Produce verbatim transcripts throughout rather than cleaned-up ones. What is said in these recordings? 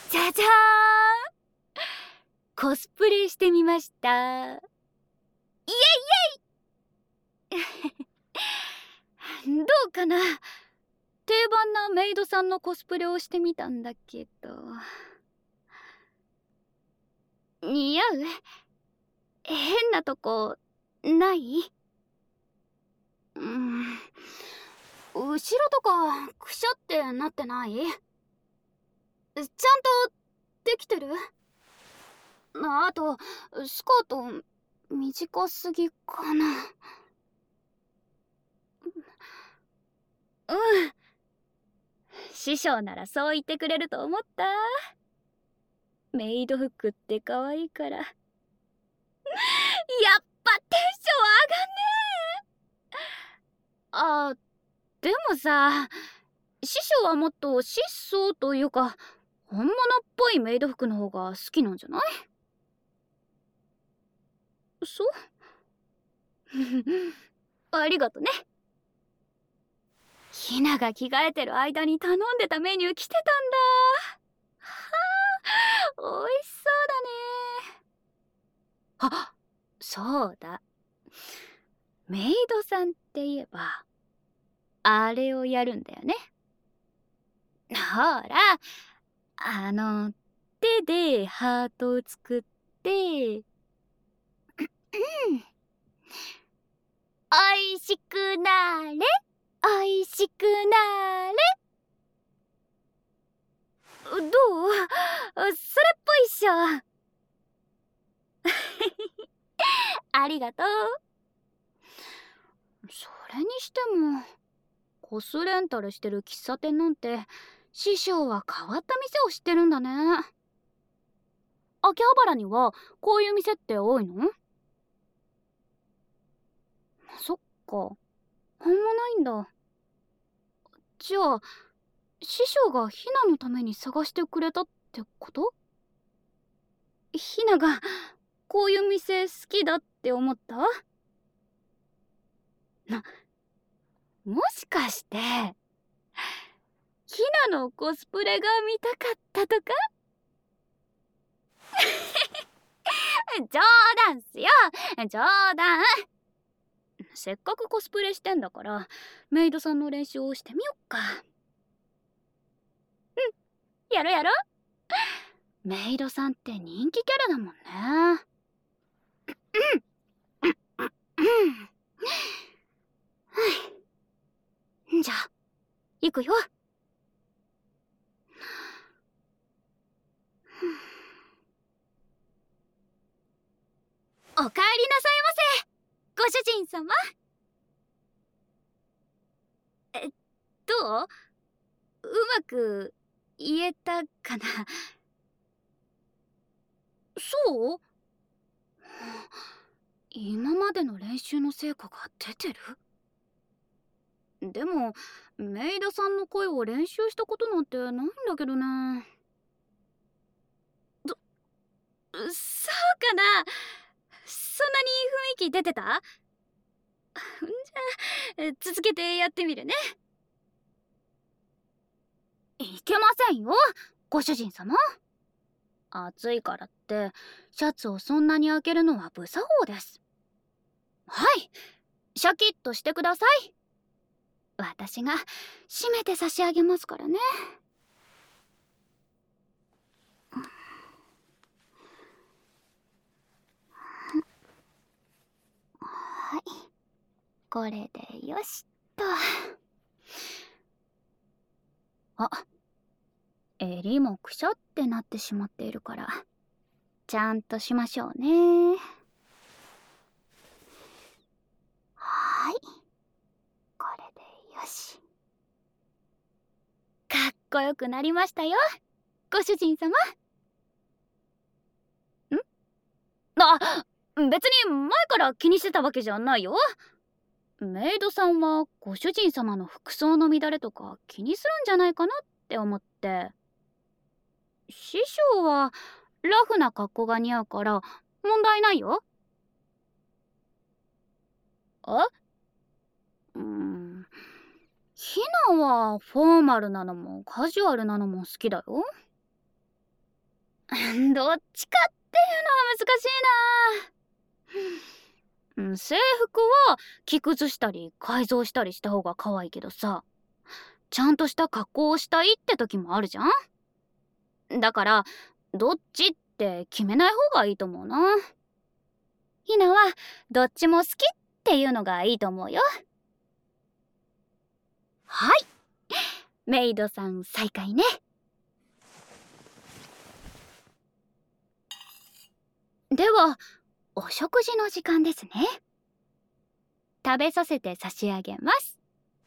じゃじゃーん、コスプレしてみました。イエイイエイどうかな。定番なメイドさんのコスプレをしてみたんだけど、似合う？変なとこない？うん、後ろとかくしゃってなってない？ちゃんとできてる？あとスカート短すぎかな。うん、師匠ならそう言ってくれると思った。メイド服って可愛いから。やっぱテンション上がんねえ。あ、でもさ、師匠はもっと質素というか本物っぽいメイド服の方が好きなんじゃない？そう？ありがとね。ひなが着替えてる間に頼んでたメニュー来てたんだ。はあ、美味しそうだね。あ、そうだ。メイドさんって言えばあれをやるんだよね。ほら、あの手でハートを作って、おいしくなれ、おいしくなれ。どう？それっぽいっしょ。ありがとう。それにしてもコスレンタルしてる喫茶店なんて師匠は変わった店を知ってるんだね。秋葉原にはこういう店って多いの？そっか、あんまないんだ。じゃあ師匠がヒナのために探してくれたってこと？ヒナがこういう店好きだって思った？な、もしかしてヒナのコスプレが見たかったとか？冗談っすよ、冗談。せっかくコスプレしてんだからメイドさんの練習をしてみよっか。うん、やろやろ。メイドさんって人気キャラだもんね。じゃあ行くよ。おかえりなさいませ、ご主人様。え、どう？うまく言えたかな？そう？今までの練習の成果が出てる？でもメイドさんの声を練習したことなんてないんだけどね。ど、そうかな？そんなに雰囲気出てた？じゃあ続けてやってみるね。いけませんよ、ご主人様。暑いからってシャツをそんなに開けるのは無作法です。はい、シャキッとしてください。私が閉めて差し上げますからね。はい、これでよしっと。あ、襟もくしゃってなってしまっているからちゃんとしましょうね。はい、これでよし。かっこよくなりましたよ、ご主人様。ん？あ、別に前から気にしてたわけじゃないよ。メイドさんはご主人様の服装の乱れとか気にするんじゃないかなって思って。師匠はラフな格好が似合うから問題ないよ。え？うーん、ヒナはフォーマルなのもカジュアルなのも好きだよ。 どっちかっていうのは難しいな。制服は着崩したり改造したりした方が可愛いけどさ、ちゃんとした格好をしたいって時もあるじゃん。だからどっちって決めない方がいいと思うな。ひなはどっちも好きっていうのがいいと思うよ。はい、メイドさん再開ね。ではお食事の時間ですね。食べさせて差し上げます。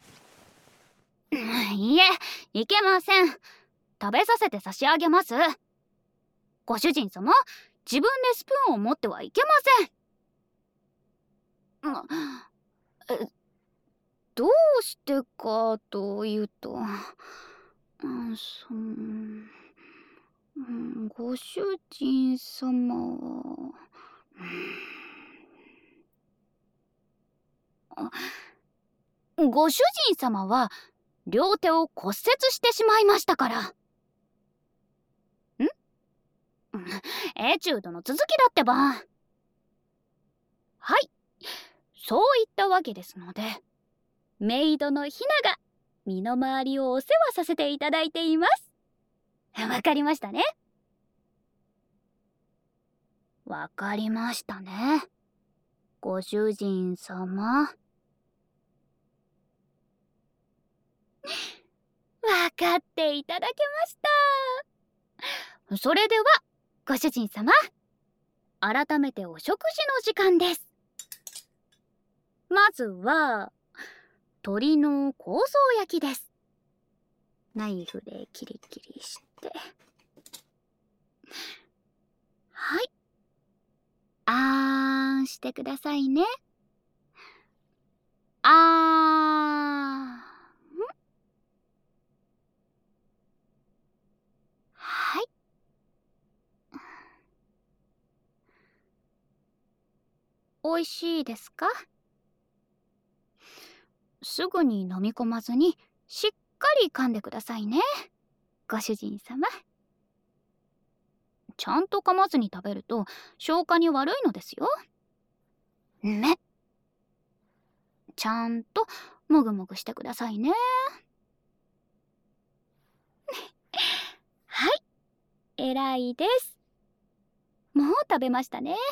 いいえ、いけません。食べさせて差し上げます。ご主人様、自分でスプーンを持ってはいけません。え、どうしてかというと、うん、その、うん、ご主人様は、うん、ご主人様は両手を骨折してしまいましたから。ん？エチュードの続きだってば。はい、そういったわけですので、メイドのひなが身の回りをお世話させていただいています。わかりましたね。わかりましたね、ご主人様。わかっていただけました。それではご主人様、改めてお食事の時間です。まずは鶏の香草焼きです。ナイフでキリキリして、はい、あーんしてくださいね。あーん。はい。おいしいですか？すぐに飲み込まずにしっかり噛んでくださいね、ご主人様。ちゃんと噛まずに食べると消化に悪いのですよ。ね。ちゃんともぐもぐしてくださいね。はい、偉いです。もう食べましたね。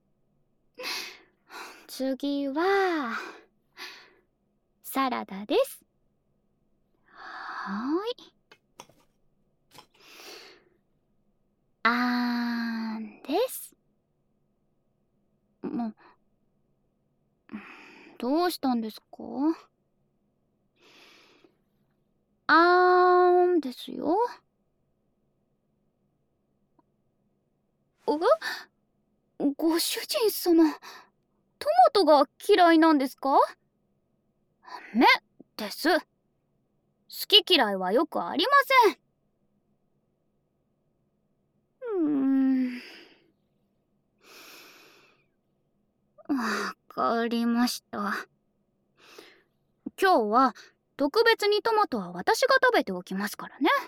次はサラダです。はーい。あーんです。もう、どうしたんですか？あーんですよ。お？ご主人様、トマトが嫌いなんですか？めです。好き嫌いはよくありません。うーん。わかりました。今日は特別にトマトは私が食べておきますからね。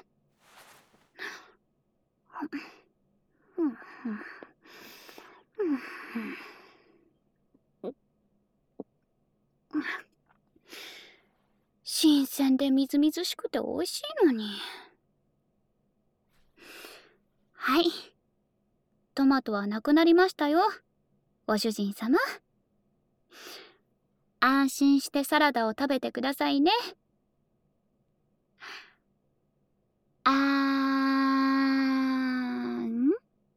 うんうんうん、新鮮でみずみずしくて美味しいのに。はい、トマトはなくなりましたよ、ご主人様。安心してサラダを食べてくださいね。あーん。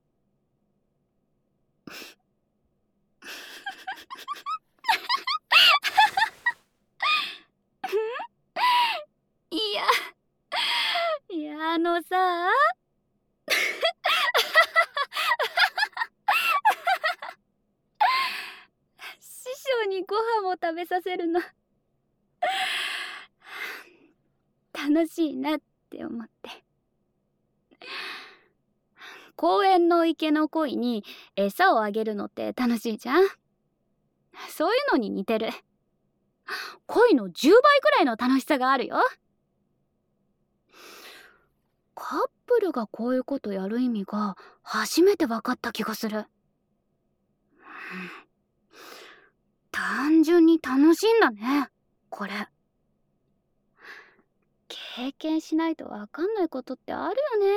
いや、いや、あのさ師匠にご飯を食べさせるの楽しいなって思って。公園の池の鯉に餌をあげるのって楽しいじゃん。そういうのに似てる。鯉のじゅうばいくらいの楽しさがあるよ。カップルがこういうことやる意味が初めて分かった気がする。単純に楽しいんだね、これ。経験しないと分かんないことってあるよね。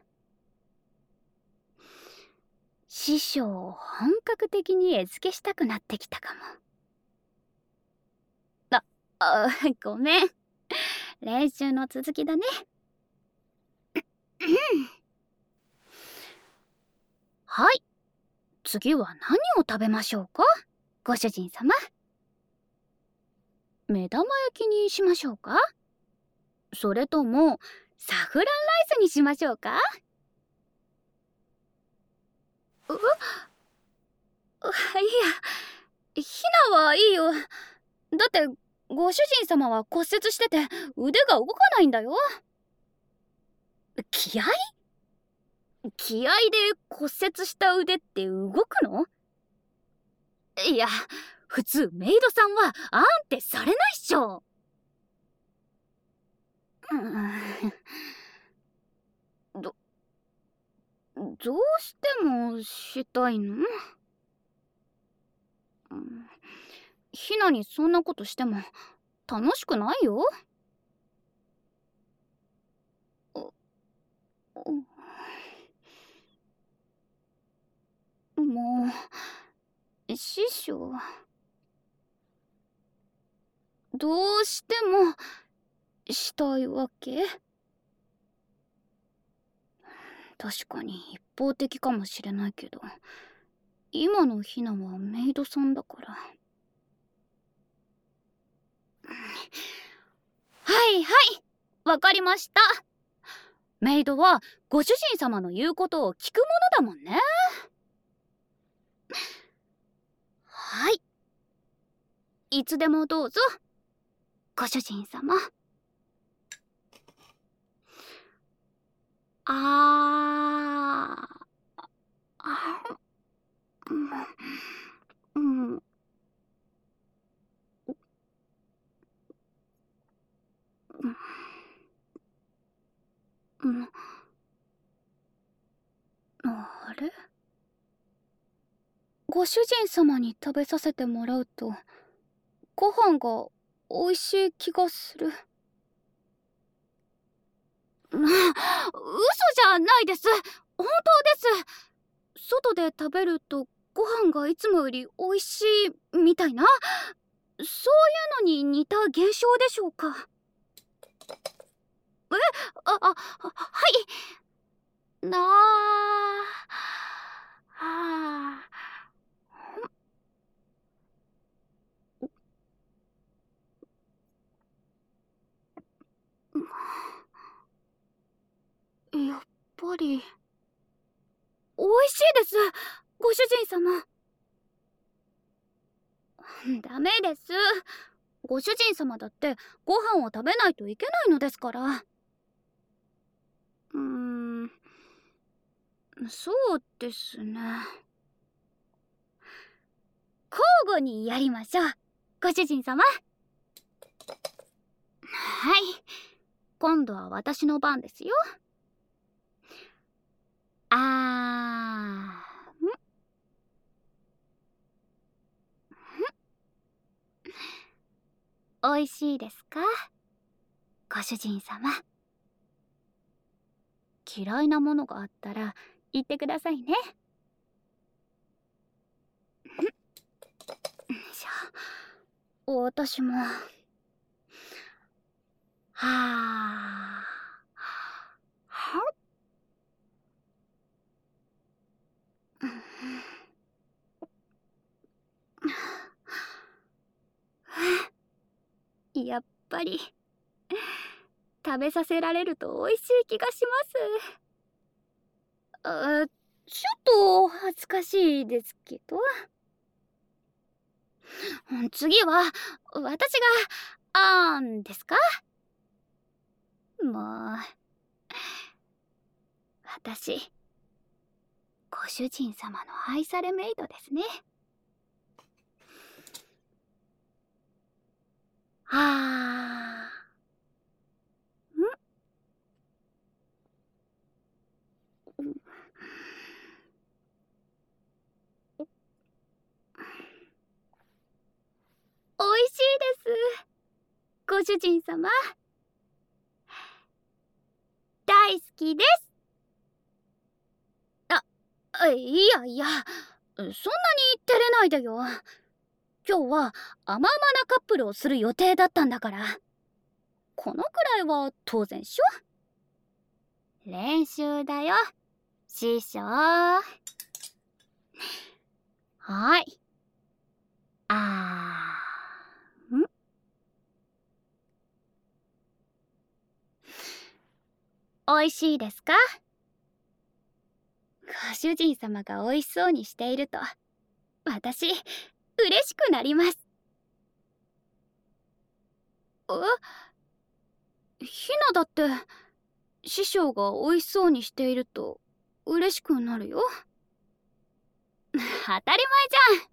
師匠を本格的に餌付けしたくなってきたかも。あ、あ、ごめん。練習の続きだね。はい。次は何を食べましょうか、ご主人様。目玉焼きにしましょうか、それともサフランライスにしましょうか。ういや、ひなはいいよ。だってご主人様は骨折してて腕が動かないんだよ。気合？気合で骨折した腕って動くの？いや、普通メイドさんはあんってされないっしょ。どどうしてもしたいの？ひなにそんなことしても楽しくないよ。もう師匠、どうしてもしたいわけ？確かに一方的かもしれないけど、今のひなはメイドさんだから。はいはい、わかりました。メイドはご主人様の言うことを聞くものだもんね。はい、いつでもどうぞ、ご主人様。あーあ、うん、うん、うん、あれ？ご主人様に食べさせてもらうとご飯が美味しい気がする。嘘じゃないです。本当です。外で食べるとご飯がいつもより美味しいみたいな、そういうのに似た現象でしょうか。え、あ、あ、はい。なあ、はあ、やっぱり美味しいです、ご主人様。ダメです。ご主人様だってご飯を食べないといけないのですから。うーん、そうですね。交互にやりましょう、ご主人様。はい、今度は私の番ですよ。あー、美味しいですか、ご主人様。嫌いなものがあったら言ってくださいね。じゃあ私も。はあ、はやっぱり食べさせられると美味しい気がします。あ、ちょっと恥ずかしいですけど。次は私があんですか？もう私ご主人様の愛されメイドですね。はあ、ん？ ご主人様。大好きです。あ、いやいや、そんなに照れないでよ。今日は甘々なカップルをする予定だったんだから。このくらいは当然っしょ。練習だよ、師匠。はーい。あーんおいしいですか？ご主人様がおいしそうにしていると私嬉しくなります。え、ひなだって師匠がおいしそうにしていると嬉しくなるよ。当たり前じゃん。